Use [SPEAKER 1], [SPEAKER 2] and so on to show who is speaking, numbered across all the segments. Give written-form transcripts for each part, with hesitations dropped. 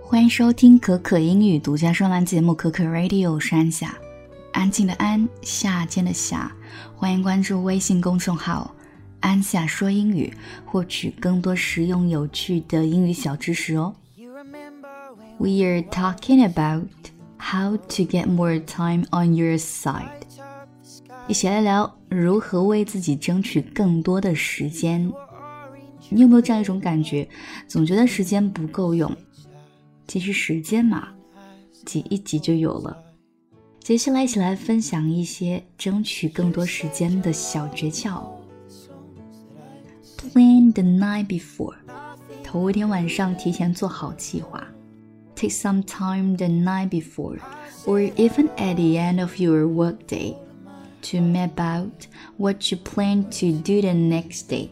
[SPEAKER 1] 欢迎收听可可英语独家专栏节目可可 Radio 山下，安静的安，夏天的夏。欢迎关注微信公众号安夏说英语，获取更多实用有趣的英语小知识哦。We are talking about how to get more time on your side. 一起来聊如何为自己争取更多的时间。你有没有这样一种感觉，总觉得时间不够用？其实时间嘛，挤一挤就有了。接下来一起来分享一些争取更多时间的小诀窍。Plan the night before. 头一天晚上提前做好计划。Take some time the night before, or even at the end of your workday, to map out what you plan to do the next day.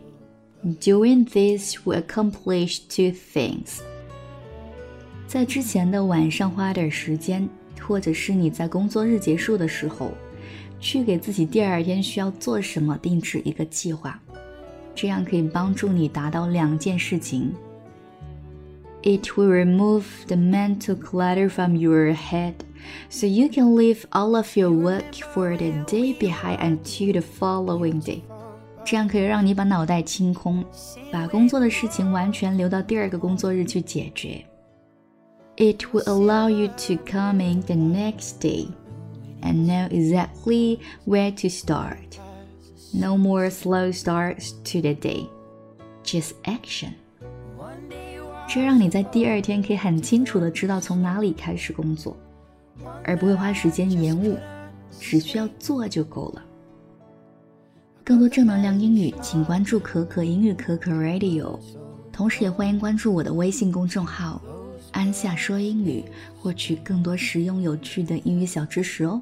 [SPEAKER 1] Doing this will accomplish two things. 在之前的晚上花点时间，或者是你在工作日结束的时候，去给自己第二天需要做什么定制一个计划，这样可以帮助你达到两件事情。It will remove the mental clutter from your head, so you can leave all of your work for the day behind until the following day. 这样可以让你把脑袋清空，把工作的事情完全留到第二个工作日去解决。It will allow you to come in the next day and know exactly where to start. No more slow starts to the day, just action. 这让你在第二天可以很清楚地知道从哪里开始工作，而不会花时间延误，只需要做就够了。更多正能量英语，请关注可可英语可可 Radio， 同时也欢迎关注我的微信公众号安夏说英语，获取更多实用有趣的英语小知识哦。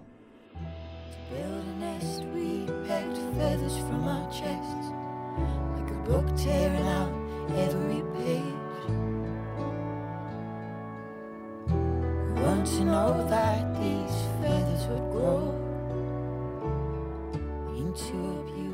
[SPEAKER 2] To know that these feathers would grow into a beautiful